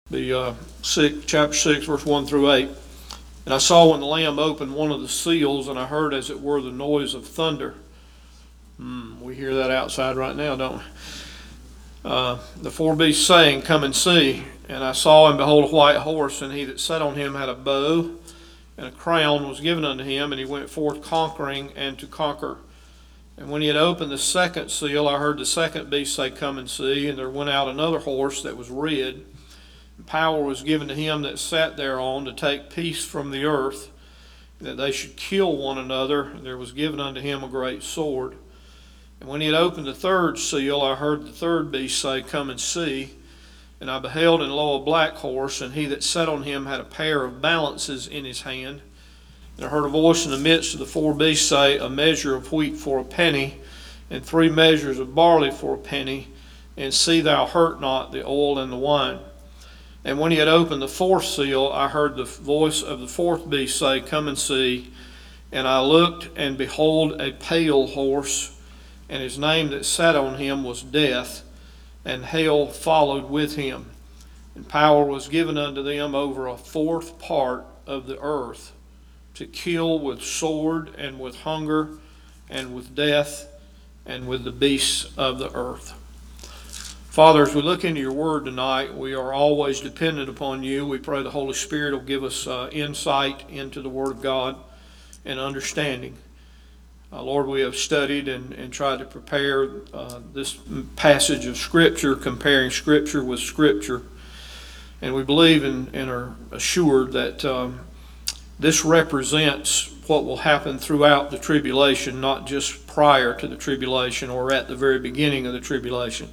Chapter 6, verse 1 through 8. And I saw when the Lamb opened one of the seals, and I heard as it were the noise of thunder. We hear that outside right now, don't we? The four beasts saying, Come and see. And I saw and behold a white horse, and he that sat on him had a bow, and a crown was given unto him, and he went forth conquering and to conquer. And when he had opened the second seal, I heard the second beast say, Come and see. And there went out another horse that was red. And power was given to him that sat thereon to take peace from the earth, that they should kill one another. And there was given unto him a great sword. And when he had opened the third seal, I heard the third beast say, Come and see. And I beheld, and lo, a black horse, and he that sat on him had a pair of balances in his hand. And I heard a voice in the midst of the four beasts say, A measure of wheat for a penny, and 3 measures of barley for a penny, and see thou hurt not the oil and the wine. And when he had opened the fourth seal, I heard the voice of the fourth beast say, Come and see. And I looked, and behold, a pale horse, and his name that sat on him was Death, and hell followed with him. And power was given unto them over a fourth part of the earth, to kill with sword, and with hunger, and with death, and with the beasts of the earth. Father, as we look into your word tonight, we are always dependent upon you. We pray the Holy Spirit will give us insight into the word of God and understanding. Lord, we have studied and tried to prepare this passage of Scripture, comparing Scripture with Scripture. And we believe and are assured that this represents what will happen throughout the tribulation, not just prior to the tribulation or at the very beginning of the tribulation.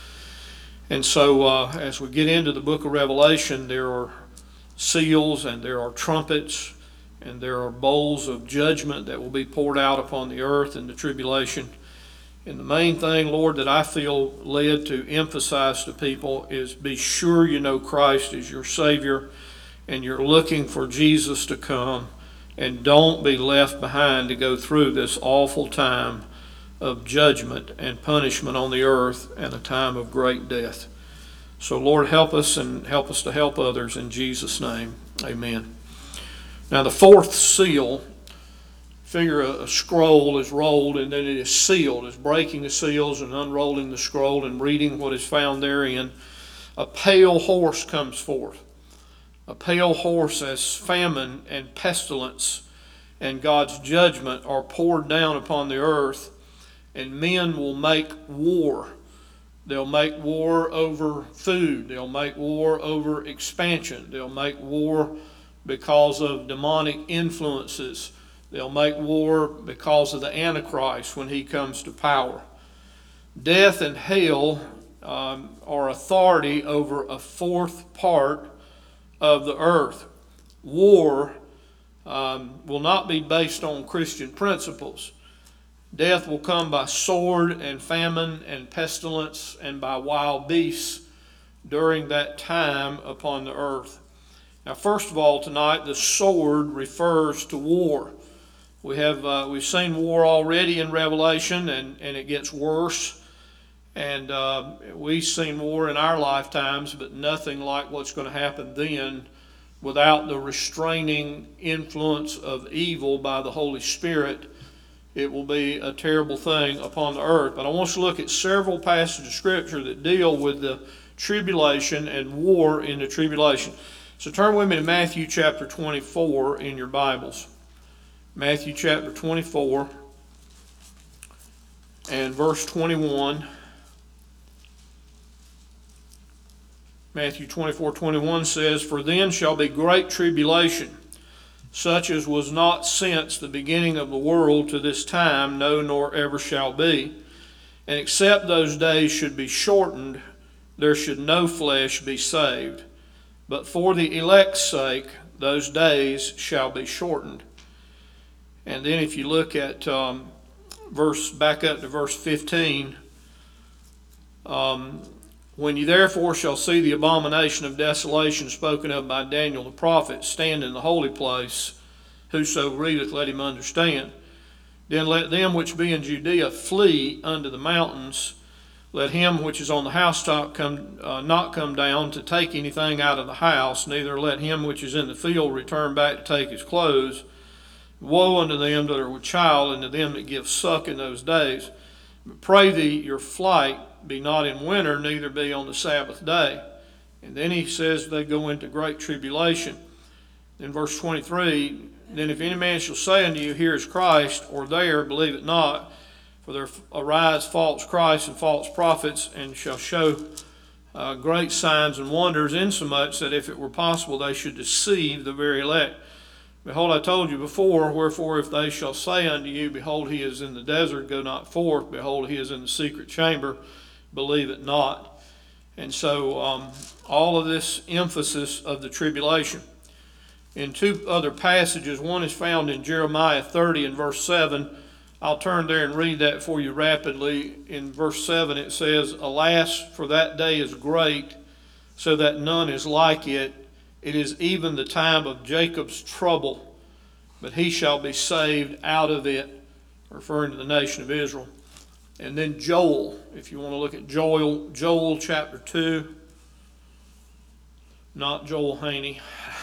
And so as we get into the book of Revelation, there are seals and there are trumpets and there are bowls of judgment that will be poured out upon the earth in the tribulation. And the main thing, Lord, that I feel led to emphasize to people is be sure you know Christ is your Savior, and you're looking for Jesus to come, and don't be left behind to go through this awful time of judgment and punishment on the earth and a time of great death. So Lord, help us and help us to help others in Jesus' name. Amen. Now the fourth seal, figure a scroll is rolled and then it is sealed. It's breaking the seals and unrolling the scroll and reading what is found therein. A pale horse comes forth. A pale horse, as famine and pestilence and God's judgment are poured down upon the earth, and men will make war. They'll make war over food. They'll make war over expansion. They'll make war because of demonic influences. They'll make war because of the Antichrist when he comes to power. Death and hell are authority over a fourth part of the earth. War will not be based on Christian principles. Death will come by sword and famine and pestilence and by wild beasts during that time upon the earth. Now, first of all, tonight, the sword refers to war. We've seen war already in Revelation, and it gets worse. And we've seen war in our lifetimes, but nothing like what's going to happen then without the restraining influence of evil by the Holy Spirit. It will be a terrible thing upon the earth. But I want us to look at several passages of Scripture that deal with the tribulation and war in the tribulation. So turn with me to Matthew chapter 24 in your Bibles. Matthew chapter 24 and verse 21. Matthew 24:21 says, For then shall be great tribulation, such as was not since the beginning of the world to this time, no, nor ever shall be. And except those days should be shortened, there should no flesh be saved. But for the elect's sake, those days shall be shortened. And then if you look at back up to verse 15, When you therefore shall see the abomination of desolation spoken of by Daniel the prophet stand in the holy place, whoso readeth, let him understand. Then let them which be in Judea flee unto the mountains. Let him which is on the housetop not come down to take anything out of the house, neither let him which is in the field return back to take his clothes. Woe unto them that are with child, and to them that give suck in those days. But pray thee, your flight be not in winter, neither be on the Sabbath day. And then he says they go into great tribulation. In verse 23, then if any man shall say unto you, here is Christ, or there, believe it not. For there arise false Christs and false prophets, and shall show great signs and wonders, insomuch that if it were possible they should deceive the very elect. Behold, I told you before, wherefore if they shall say unto you, behold, he is in the desert, go not forth. Behold, he is in the secret chamber, believe it not. And so all of this emphasis of the tribulation. In two other passages, one is found in Jeremiah 30 and verse 7. I'll turn there and read that for you rapidly. In verse 7 it says, Alas, for that day is great, so that none is like it. It is even the time of Jacob's trouble, but he shall be saved out of it, referring to the nation of Israel. And then Joel, if you want to look at Joel chapter 2, not Joel Haney.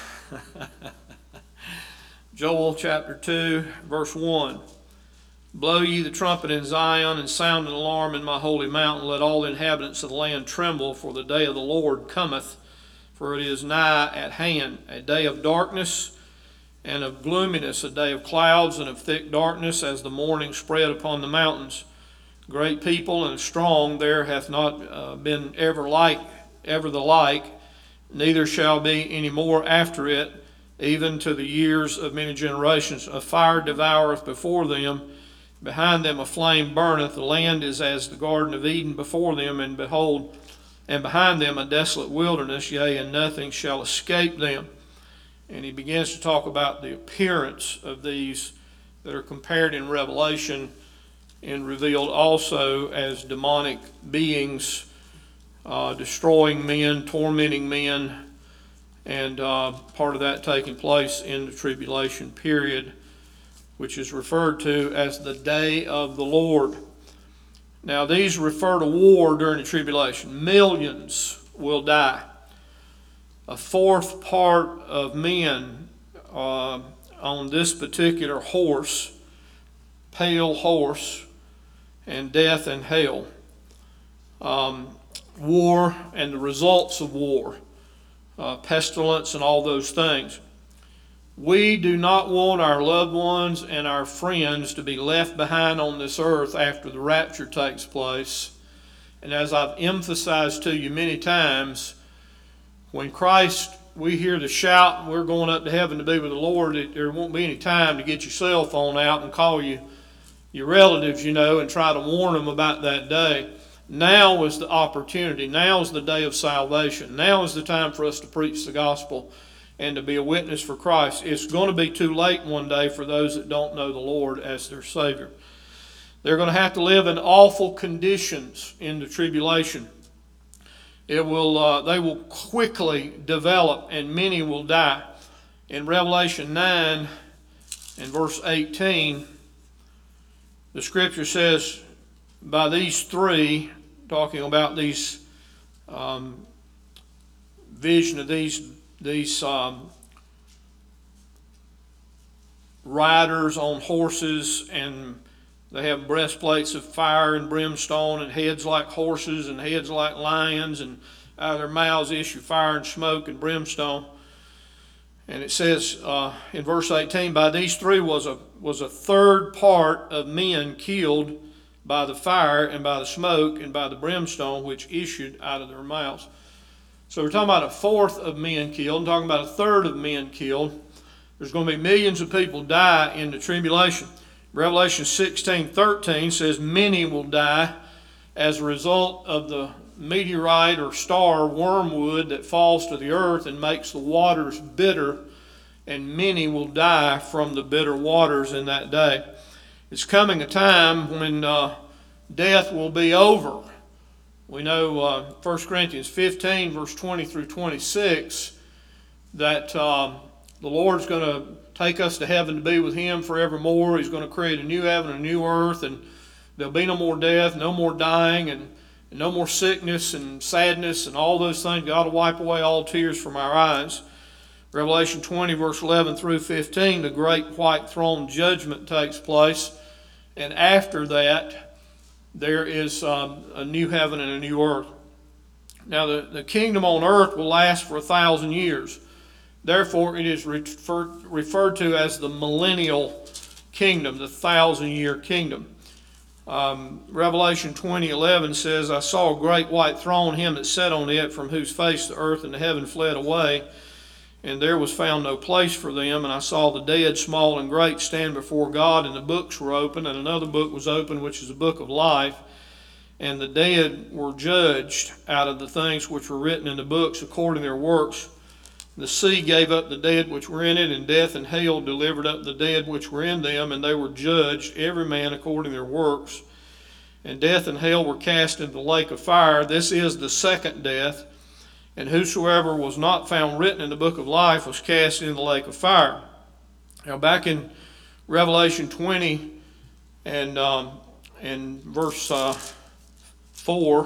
Joel chapter 2, verse 1. Blow ye the trumpet in Zion, and sound an alarm in my holy mountain. Let all the inhabitants of the land tremble, for the day of the Lord cometh. For it is nigh at hand, a day of darkness and of gloominess, a day of clouds and of thick darkness, as the morning spread upon the mountains. Great people and strong there hath not been ever the like, neither shall be any more after it, even to the years of many generations. A fire devoureth before them, behind them a flame burneth. The land is as the Garden of Eden before them, and behold, and behind them a desolate wilderness, yea, and nothing shall escape them. And he begins to talk about the appearance of these that are compared in Revelation and revealed also as demonic beings, destroying men, tormenting men, and part of that taking place in the tribulation period, which is referred to as the day of the Lord. Now, these refer to war during the tribulation. Millions will die. A fourth part of men on this particular horse, pale horse, and death and hell. War and the results of war, pestilence and all those things. We do not want our loved ones and our friends to be left behind on this earth after the rapture takes place. And as I've emphasized to you many times, when we hear the shout, we're going up to heaven to be with the Lord, there won't be any time to get your cell phone out and call your relatives, and try to warn them about that day. Now is the opportunity. Now is the day of salvation. Now is the time for us to preach the gospel and to be a witness for Christ. It's going to be too late one day for those that don't know the Lord as their Savior. They're going to have to live in awful conditions in the tribulation. They will quickly develop, and many will die. In Revelation 9 and verse 18, the scripture says, by these three, talking about these vision of these riders on horses, and they have breastplates of fire and brimstone, and heads like horses and heads like lions, and out of their mouths issue fire and smoke and brimstone. And it says in verse 18, by these three was a third part of men killed by the fire and by the smoke and by the brimstone which issued out of their mouths. So we're talking about a fourth of men killed, and talking about a third of men killed. There's going to be millions of people die in the tribulation. Revelation 16:13 says many will die as a result of the meteorite or star wormwood that falls to the earth and makes the waters bitter, and many will die from the bitter waters in that day. It's coming a time when death will be over. We know 1 Corinthians 15, verse 20 through 26, that the Lord's going to take us to heaven to be with Him forevermore. He's going to create a new heaven and a new earth, and there'll be no more death, no more dying, and and no more sickness and sadness and all those things. God will wipe away all tears from our eyes. Revelation 20, verse 11 through 15, the great white throne judgment takes place. And after that, there is a new heaven and a new earth. Now, the kingdom on earth will last for 1,000 years. Therefore, it is referred to as the millennial kingdom, the 1,000-year kingdom. Revelation 20:11 says, I saw a great white throne, him that sat on it, from whose face the earth and the heaven fled away, and there was found no place for them. And I saw the dead, small and great, stand before God, and the books were open, and another book was opened, which is the book of life. And the dead were judged out of the things which were written in the books according to their works. The sea gave up the dead which were in it, and death and hell delivered up the dead which were in them, and they were judged, every man according to their works. And death and hell were cast into the lake of fire. This is the second death. And whosoever was not found written in the book of life was cast into the lake of fire. Now, back in Revelation 20 and verse 4,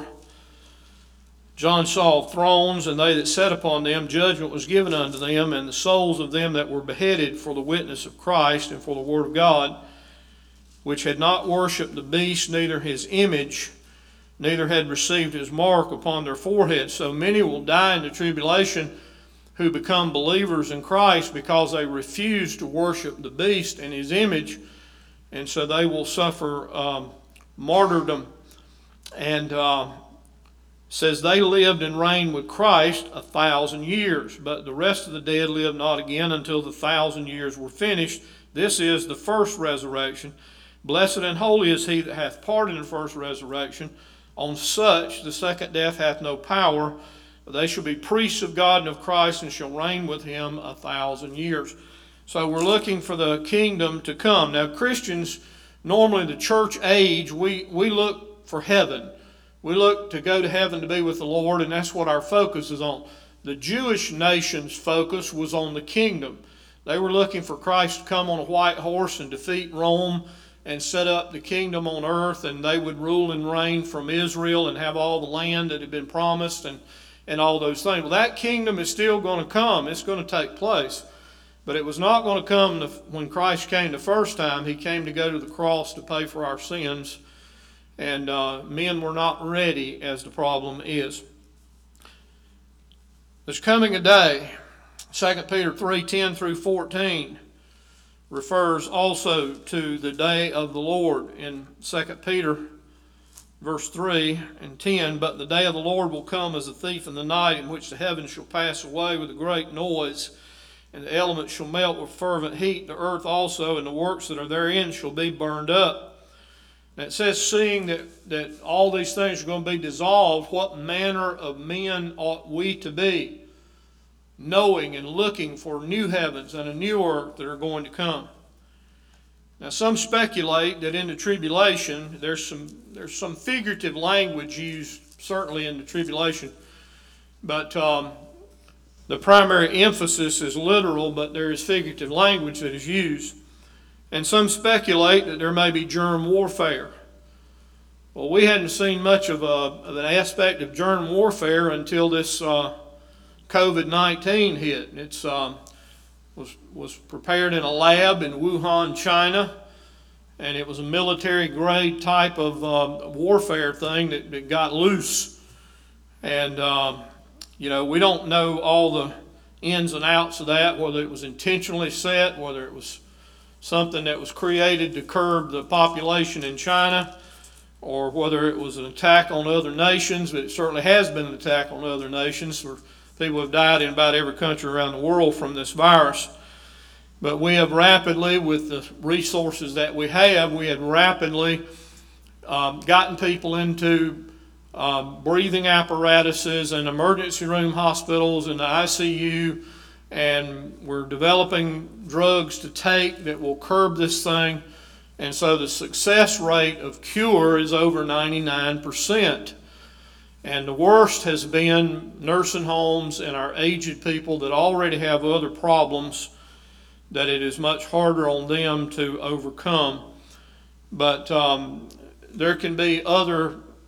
John saw thrones, and they that sat upon them, judgment was given unto them, and the souls of them that were beheaded for the witness of Christ and for the word of God, which had not worshipped the beast, neither his image, neither had received his mark upon their foreheads. So many will die in the tribulation who become believers in Christ because they refuse to worship the beast and his image, and so they will suffer martyrdom. And says they lived and reigned with Christ 1,000 years, but the rest of the dead lived not again until the 1,000 years were finished. This is the first resurrection. Blessed and holy is he that hath part in the first resurrection. On such the second death hath no power, but they shall be priests of God and of Christ, and shall reign with him 1,000 years. So we're looking for the kingdom to come. Now, Christians, normally the church age, we look for heaven. We look to go to heaven to be with the Lord, and that's what our focus is on. The Jewish nation's focus was on the kingdom. They were looking for Christ to come on a white horse and defeat Rome and set up the kingdom on earth, and they would rule and reign from Israel and have all the land that had been promised and all those things. Well, that kingdom is still going to come. It's going to take place. But it was not going to come when Christ came the first time. He came to go to the cross to pay for our sins. And men were not ready, as the problem is. There's coming a day, 2 Peter 3:10 through 14, refers also to the day of the Lord. In 2 Peter verse 3 and 10, but the day of the Lord will come as a thief in the night, in which the heavens shall pass away with a great noise, and the elements shall melt with fervent heat. The earth also and the works that are therein shall be burned up. Now it says, seeing that all these things are going to be dissolved, what manner of men ought we to be, knowing and looking for new heavens and a new earth that are going to come? Now some speculate that in the tribulation, there's some figurative language used, certainly in the tribulation, but the primary emphasis is literal, but there is figurative language that is used. And some speculate that there may be germ warfare. Well, we hadn't seen much of an aspect of germ warfare until this COVID-19 hit. It was prepared in a lab in Wuhan, China, and it was a military-grade type of warfare thing that got loose. And, we don't know all the ins and outs of that, whether it was intentionally set, whether it was something that was created to curb the population in China, or whether it was an attack on other nations. But it certainly has been an attack on other nations, where people have died in about every country around the world from this virus. But we have rapidly, with the resources that we have rapidly gotten people into breathing apparatuses and emergency room hospitals and the ICU, and we're developing drugs to take that will curb this thing. And so the success rate of cure is over 99%. And the worst has been nursing homes and our aged people that already have other problems that it is much harder on them to overcome. But there can be other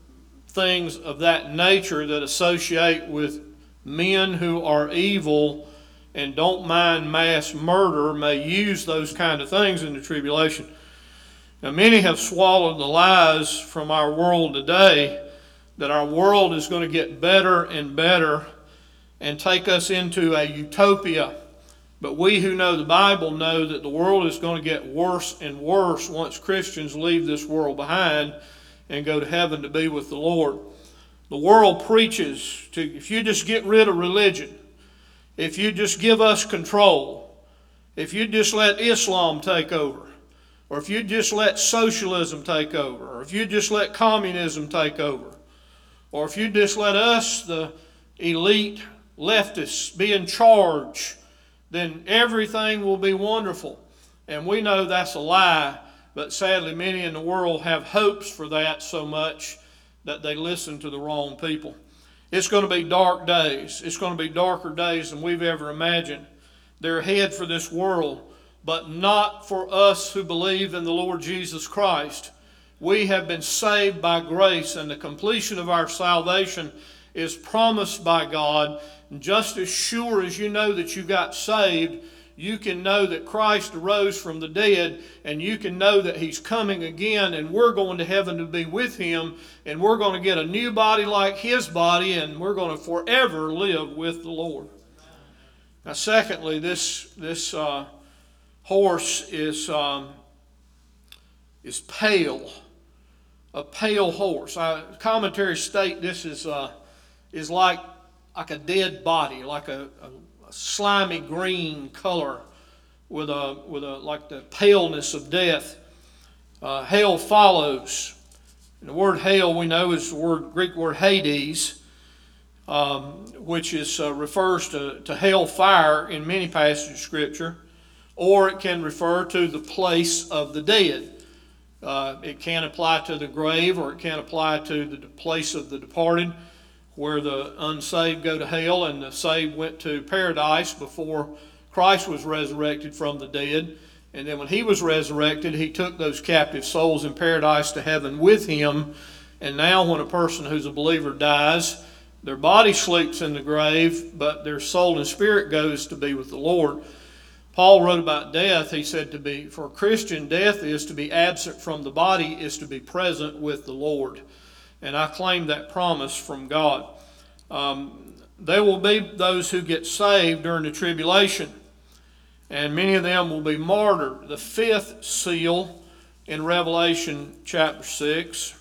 things of that nature that associate with men who are evil and don't mind mass murder may use those kind of things in the tribulation. Now, many have swallowed the lies from our world today that our world is going to get better and better and take us into a utopia. But we who know the Bible know that the world is going to get worse and worse once Christians leave this world behind and go to heaven to be with the Lord. The world preaches if you just get rid of religion, if you just give us control, if you just let Islam take over, or if you just let socialism take over, or if you just let communism take over, or if you just let us, the elite leftists, be in charge, then everything will be wonderful. And we know that's a lie, but sadly many in the world have hopes for that so much that they listen to the wrong people. It's going to be dark days. It's going to be darker days than we've ever imagined. They're ahead for this world, but not for us who believe in the Lord Jesus Christ. We have been saved by grace, and the completion of our salvation is promised by God. And just as sure as you know that you got saved, you can know that Christ arose from the dead, and you can know that He's coming again, and we're going to heaven to be with Him, and we're going to get a new body like His body, and we're going to forever live with the Lord. Now, secondly, this horse is pale, a pale horse. Commentaries state this is like a dead body, like a slimy green color with like the paleness of death. Hail follows. And the word hail we know is the Greek word Hades, which refers to hail fire in many passages of Scripture, or it can refer to the place of the dead. It can apply to the grave, or it can apply to the place of the departed, where the unsaved go to hell and the saved went to paradise before Christ was resurrected from the dead. And then when He was resurrected, He took those captive souls in paradise to heaven with Him. And now when a person who's a believer dies, their body sleeps in the grave, but their soul and spirit goes to be with the Lord. Paul wrote about death. He said for a Christian, death is to be absent from the body, is to be present with the Lord. And I claim that promise from God. There will be those who get saved during the tribulation, and many of them will be martyred. The fifth seal in Revelation chapter 6,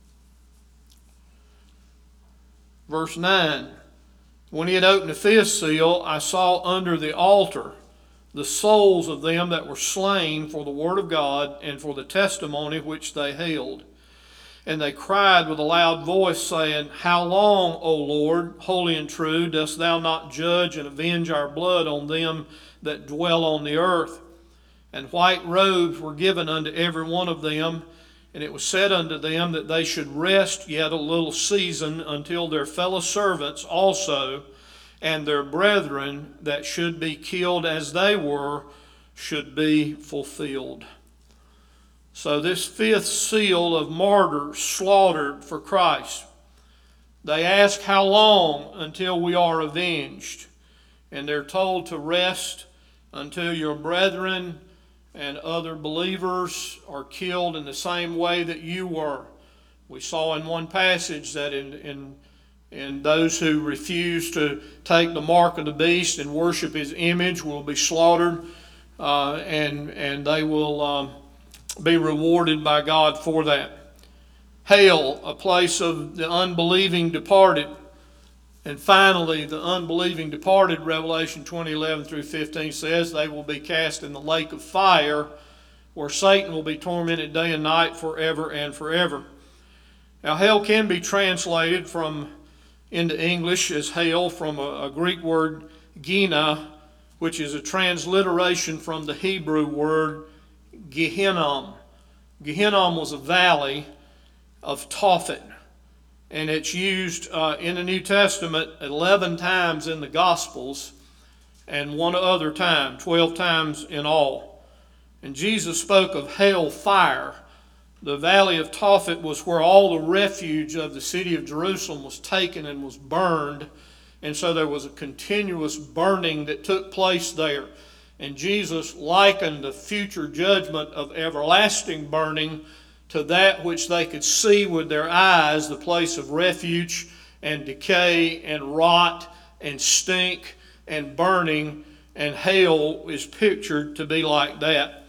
verse 9. When He had opened the fifth seal, I saw under the altar the souls of them that were slain for the word of God and for the testimony which they held. And they cried with a loud voice, saying, How long, O Lord, holy and true, dost Thou not judge and avenge our blood on them that dwell on the earth? And white robes were given unto every one of them, and it was said unto them that they should rest yet a little season until their fellow servants also and their brethren that should be killed as they were should be fulfilled. So this fifth seal of martyrs slaughtered for Christ. They ask how long until we are avenged. And they're told to rest until your brethren and other believers are killed in the same way that you were. We saw in one passage that in those who refuse to take the mark of the beast and worship his image will be slaughtered, and they will be rewarded by God for that. Hell, a place of the unbelieving departed. And finally, the unbelieving departed, Revelation 20:11 through 15 says, they will be cast in the lake of fire, where Satan will be tormented day and night forever and forever. Now, hell can be translated into English as hell from a Greek word, Gehenna, which is a transliteration from the Hebrew word Gehinnom. Gehinnom was a valley of Tophet, and it's used in the New Testament 11 times in the Gospels and one other time, 12 times in all. And Jesus spoke of hell fire The valley of Tophet was where all the refuge of the city of Jerusalem was taken and was burned. And so there was a continuous burning that took place there. And Jesus likened the future judgment of everlasting burning to that which they could see with their eyes, the place of refuge and decay and rot and stink and burning. And hell is pictured to be like that.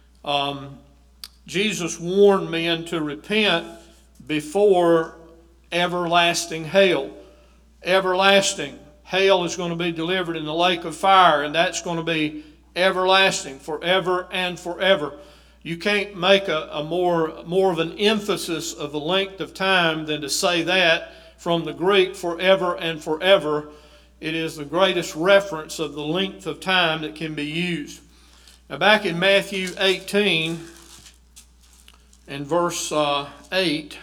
Jesus warned men to repent before everlasting hell. Everlasting. Hell is going to be delivered in the lake of fire, and that's going to be everlasting, forever and forever. You can't make a more of an emphasis of the length of time than to say that from the Greek, forever and forever. It is the greatest reference of the length of time that can be used. Now back in Matthew 18 and verse 8,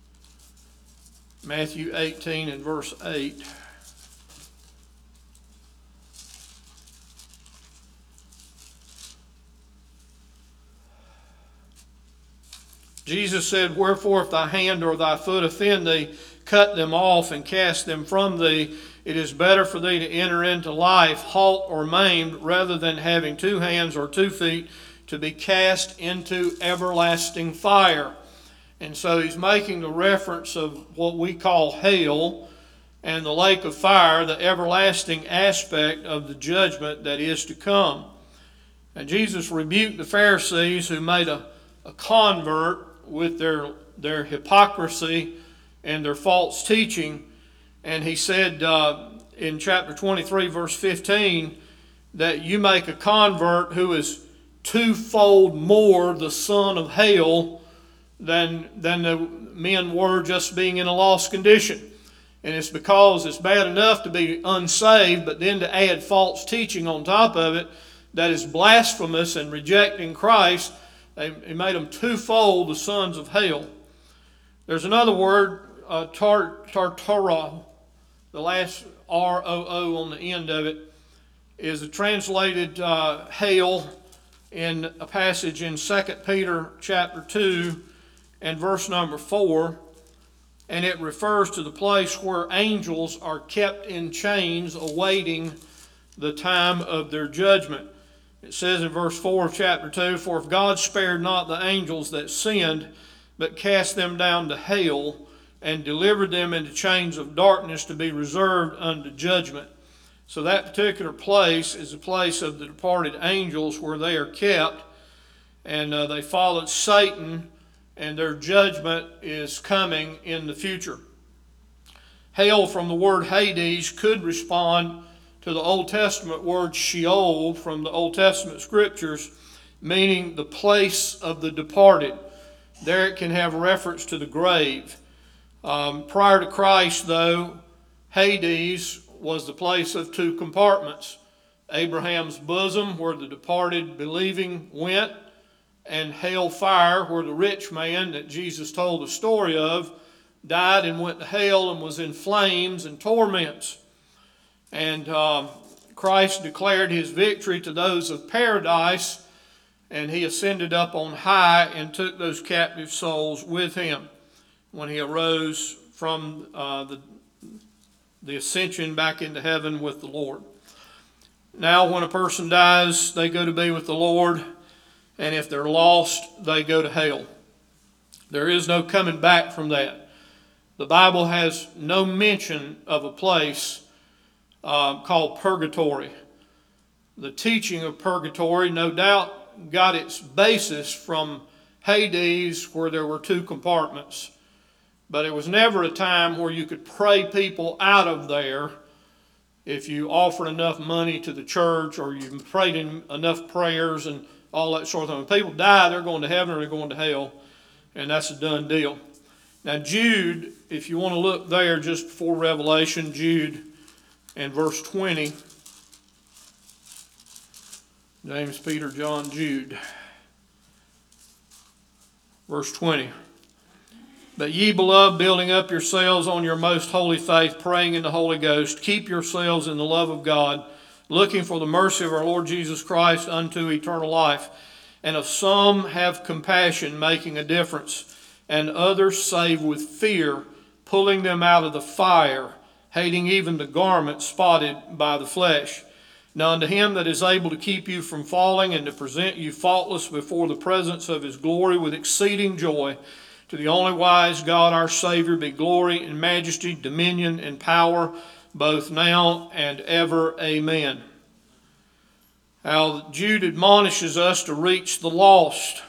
Matthew 18 and verse 8. Jesus said, "Wherefore if thy hand or thy foot offend thee, cut them off and cast them from thee. It is better for thee to enter into life halt or maimed, rather than having 2 hands or 2 feet to be cast into everlasting fire." And so he's making the reference of what we call hell and the lake of fire, the everlasting aspect of the judgment that is to come. And Jesus rebuked the Pharisees who made a convert with their hypocrisy and their false teaching. And he said in chapter 23, verse 15, that you make a convert who is 2-fold more the son of hell than the men were just being in a lost condition. And it's because it's bad enough to be unsaved, but then to add false teaching on top of it that is blasphemous and rejecting Christ, he made them 2-fold the sons of hell. There's another word, tartaro. The last R-O-O on the end of it is a translated hail in a passage in 2 Peter chapter 2 and verse number 4. And it refers to the place where angels are kept in chains awaiting the time of their judgment. It says in verse 4 of chapter 2, "For if God spared not the angels that sinned, but cast them down to hell, and delivered them into chains of darkness to be reserved unto judgment." So that particular place is a place of the departed angels where they are kept, and they followed Satan, and their judgment is coming in the future. Hell, from the word Hades, could respond to the Old Testament word Sheol from the Old Testament scriptures, meaning the place of the departed. There it can have reference to the grave. Prior to Christ, though, Hades was the place of 2 compartments. Abraham's bosom, where the departed believing went, and hell fire, where the rich man that Jesus told the story of died and went to hell and was in flames and torments. And Christ declared his victory to those of paradise, and he ascended up on high and took those captive souls with him when he arose from the ascension back into heaven with the Lord. Now when a person dies, they go to be with the Lord, and if they're lost, they go to hell. There is no coming back from that. The Bible has no mention of a place called purgatory. The teaching of purgatory no doubt got its basis from Hades, where there were 2 compartments. But it was never a time where you could pray people out of there if you offered enough money to the church or you prayed enough prayers and all that sort of thing. When people die, they're going to heaven or they're going to hell, and that's a done deal. Now Jude, if you want to look there just before Revelation, Jude and verse 20, James, Peter, John, Jude. Verse 20. "But ye, beloved, building up yourselves on your most holy faith, praying in the Holy Ghost, keep yourselves in the love of God, looking for the mercy of our Lord Jesus Christ unto eternal life. And of some have compassion, making a difference, and others save with fear, pulling them out of the fire, hating even the garment spotted by the flesh. Now unto him that is able to keep you from falling and to present you faultless before the presence of his glory with exceeding joy, to the only wise God our Savior be glory and majesty, dominion and power, both now and ever. Amen. How Jude admonishes us to reach the lost.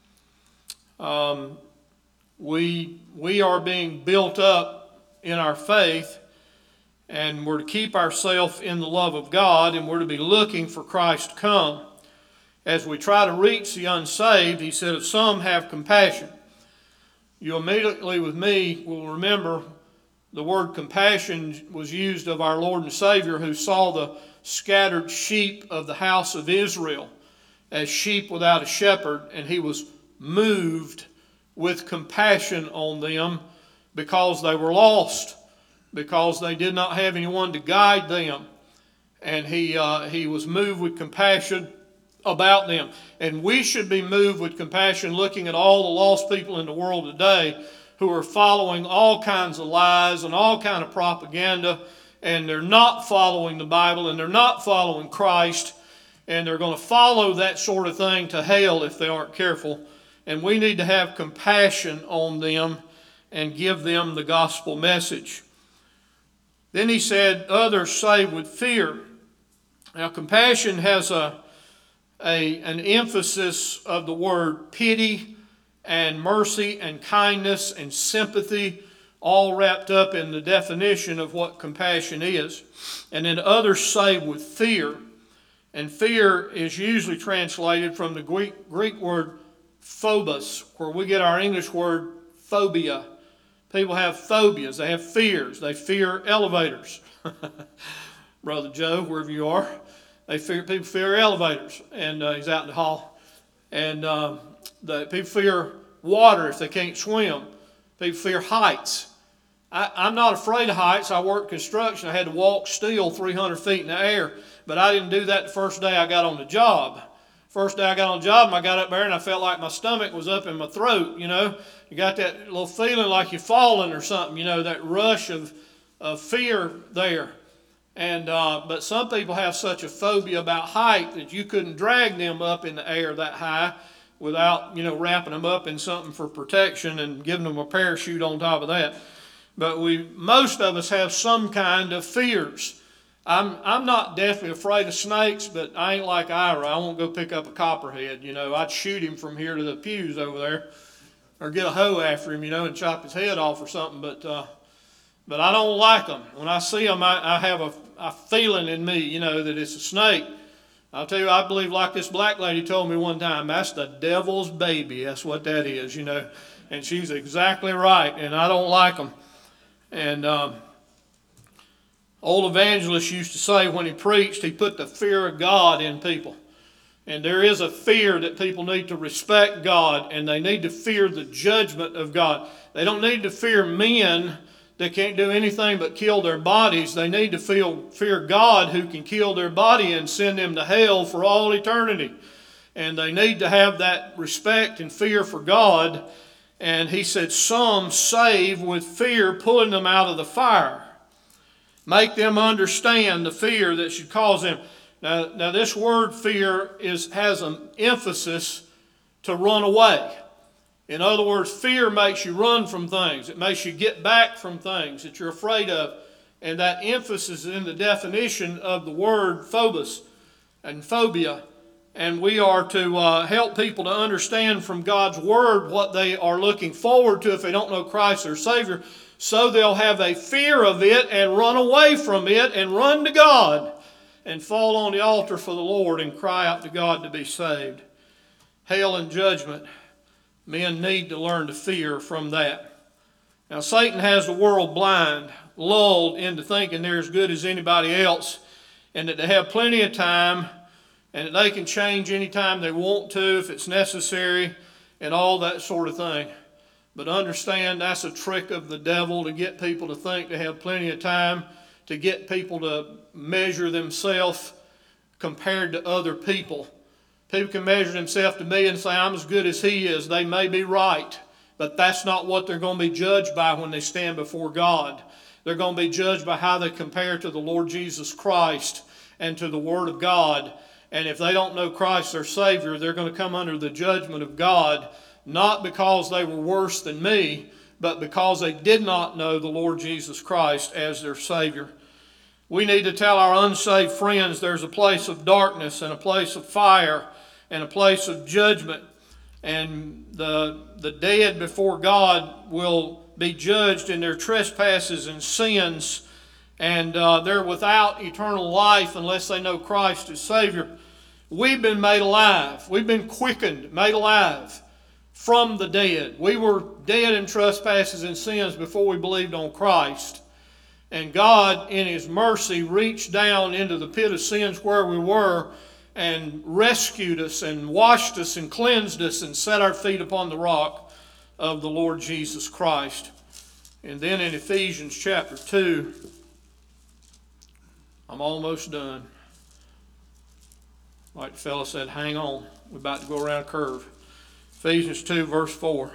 We are being built up in our faith, and we're to keep ourselves in the love of God, and we're to be looking for Christ to come. As we try to reach the unsaved, he said, if some have compassion. You immediately with me will remember the word compassion was used of our Lord and Savior, who saw the scattered sheep of the house of Israel as sheep without a shepherd, and he was moved with compassion on them because they were lost, because they did not have anyone to guide them. And he was moved with compassion about them. And we should be moved with compassion looking at all the lost people in the world today who are following all kinds of lies and all kind of propaganda, and they're not following the Bible, and they're not following Christ, and they're going to follow that sort of thing to hell if they aren't careful. And we need to have compassion on them and give them the gospel message. Then he said, others save with fear. Now compassion has an emphasis of the word pity and mercy and kindness and sympathy, all wrapped up in the definition of what compassion is. And then others save with fear. And fear is usually translated from the Greek word phobos, where we get our English word phobia. People have phobias. They have fears. They fear elevators. Brother Joe, wherever you are, people fear elevators. And he's out in the hall. And people fear water if they can't swim. People fear heights. I'm not afraid of heights. I worked construction. I had to walk steel 300 feet in the air. But I didn't do that the first day I got on the job. First day I got on the job, I got up there and I felt like my stomach was up in my throat, you know. You got that little feeling like you're falling or something, you know, that rush of fear there. And but some people have such a phobia about height that you couldn't drag them up in the air that high without, you know, wrapping them up in something for protection and giving them a parachute on top of that. But most of us have some kind of fears. I'm not deathly afraid of snakes, but I ain't like Ira. I won't go pick up a copperhead, you know. I'd shoot him from here to the pews over there, or get a hoe after him, you know, and chop his head off or something. But I don't like them. When I see them, I have a feeling in me, you know, that it's a snake. I'll tell you, I believe, like this black lady told me one time, that's the devil's baby. That's what that is, you know. And she's exactly right, and I don't like them. And old evangelist used to say when he preached, he put the fear of God in people. And there is a fear that people need to respect God, and they need to fear the judgment of God. They don't need to fear men that can't do anything but kill their bodies. They need to fear God, who can kill their body and send them to hell for all eternity. And they need to have that respect and fear for God. And he said, some save with fear, pulling them out of the fire. Make them understand the fear that should cause them. Now this word fear has an emphasis to run away. In other words, fear makes you run from things. It makes you get back from things that you're afraid of. And that emphasis is in the definition of the word phobos and phobia. And we are to help people to understand from God's Word what they are looking forward to if they don't know Christ their Savior, so they'll have a fear of it and run away from it and run to God and fall on the altar for the Lord and cry out to God to be saved. Hell and judgment, men need to learn to fear from that. Now Satan has the world blind, lulled into thinking they're as good as anybody else, and that they have plenty of time, and that they can change anytime they want to if it's necessary, and all that sort of thing. But understand that's a trick of the devil to get people to think they have plenty of time, to get people to measure themselves compared to other people. People can measure themselves to me and say, I'm as good as he is. They may be right, but that's not what they're going to be judged by when they stand before God. They're going to be judged by how they compare to the Lord Jesus Christ and to the Word of God. And if they don't know Christ their Savior, they're going to come under the judgment of God, not because they were worse than me, but because they did not know the Lord Jesus Christ as their Savior. We need to tell our unsaved friends there's a place of darkness and a place of fire and a place of judgment. And the dead before God will be judged in their trespasses and sins. And they're without eternal life unless they know Christ as Savior. We've been made alive. We've been quickened, made alive from the dead. We were dead in trespasses and sins before we believed on Christ. And God, in His mercy, reached down into the pit of sins where we were and rescued us and washed us and cleansed us and set our feet upon the rock of the Lord Jesus Christ. And then in Ephesians chapter 2, I'm almost done. Like the fellow said, hang on. We're about to go around a curve. Ephesians 2, verse 4.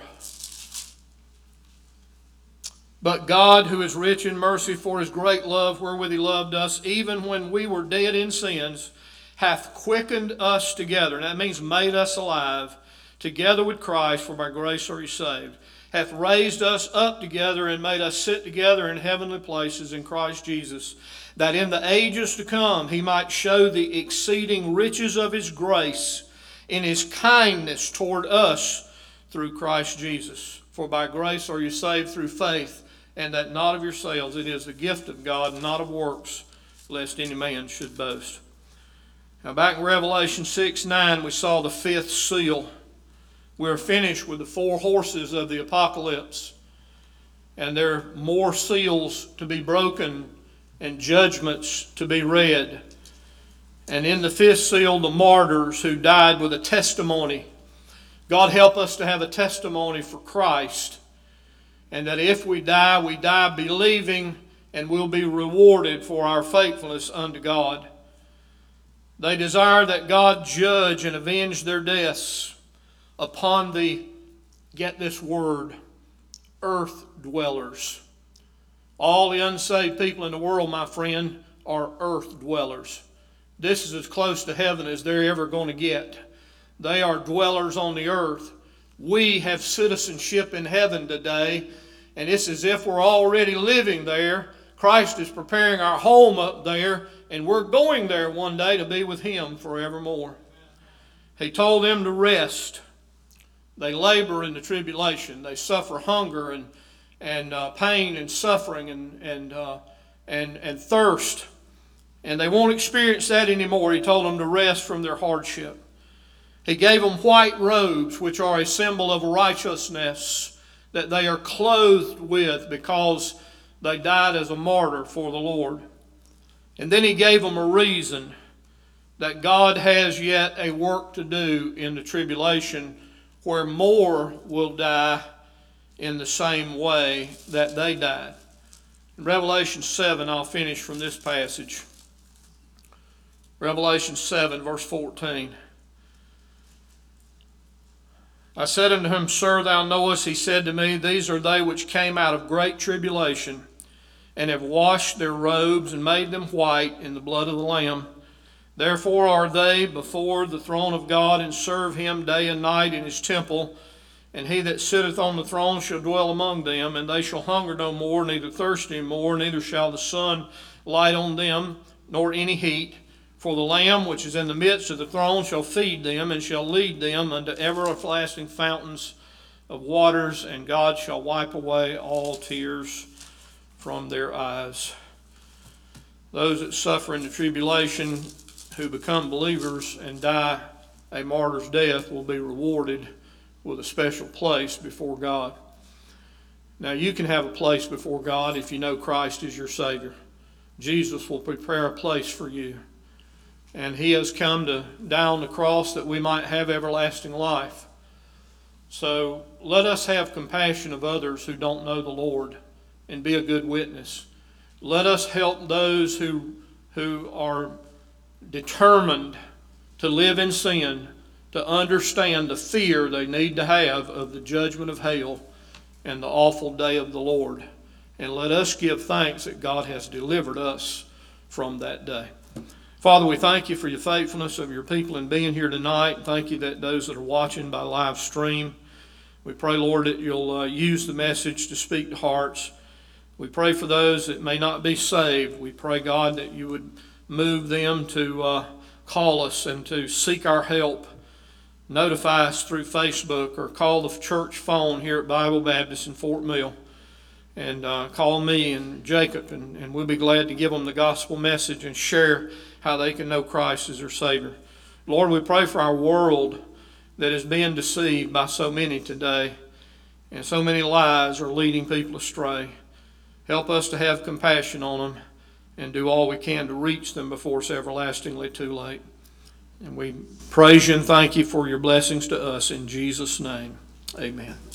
But God, who is rich in mercy for His great love wherewith He loved us, even when we were dead in sins, hath quickened us together. And that means made us alive, together with Christ, for by grace are ye saved. Hath raised us up together and made us sit together in heavenly places in Christ Jesus, that in the ages to come He might show the exceeding riches of His grace in His kindness toward us through Christ Jesus. For by grace are you saved through faith, and that not of yourselves. It is the gift of God, not of works, lest any man should boast. Now back in Revelation 6:9, we saw the fifth seal. We're finished with the four horses of the apocalypse. And there are more seals to be broken and judgments to be read. And in the fifth seal, the martyrs who died with a testimony. God help us to have a testimony for Christ. And that if we die believing, and we'll be rewarded for our faithfulness unto God. They desire that God judge and avenge their deaths upon the, get this word, earth dwellers. All the unsaved people in the world, my friend, are earth dwellers. This is as close to heaven as they're ever going to get. They are dwellers on the earth. We have citizenship in heaven today, and it's as if we're already living there. Christ is preparing our home up there, and we're going there one day to be with Him forevermore. He told them to rest. They labor in the tribulation. They suffer hunger and pain and suffering and thirst. And they won't experience that anymore. He told them to rest from their hardship. He gave them white robes, which are a symbol of righteousness that they are clothed with because they died as a martyr for the Lord. And then He gave them a reason that God has yet a work to do in the tribulation where more will die in the same way that they died. In Revelation 7, I'll finish from this passage. Revelation 7, verse 14. I said unto him, Sir, thou knowest, he said to me, these are they which came out of great tribulation, and have washed their robes and made them white in the blood of the Lamb. Therefore are they before the throne of God, and serve Him day and night in His temple. And He that sitteth on the throne shall dwell among them, and they shall hunger no more, neither thirst any more, neither shall the sun light on them, nor any heat. For the Lamb which is in the midst of the throne shall feed them, and shall lead them unto everlasting fountains of waters, and God shall wipe away all tears from their eyes. Those that suffer in the tribulation, who become believers and die a martyr's death, will be rewarded with a special place before God. Now you can have a place before God if you know Christ is your Savior. Jesus will prepare a place for you. And He has come to die on the cross that we might have everlasting life. So let us have compassion of others who don't know the Lord and be a good witness. Let us help those who are determined to live in sin to understand the fear they need to have of the judgment of hell and the awful day of the Lord. And let us give thanks that God has delivered us from that day. Father, we thank you for your faithfulness of your people in being here tonight. Thank you that those that are watching by live stream, we pray, Lord, that you'll use the message to speak to hearts. We pray for those that may not be saved. We pray, God, that you would move them to call us and to seek our help. Notify us through Facebook or call the church phone here at Bible Baptist in Fort Mill. And call me and Jacob, and we'll be glad to give them the gospel message and share how they can know Christ as their Savior. Lord, we pray for our world that is being deceived by so many today, and so many lies are leading people astray. Help us to have compassion on them and do all we can to reach them before it's everlastingly too late. And we praise you and thank you for your blessings to us in Jesus' name. Amen.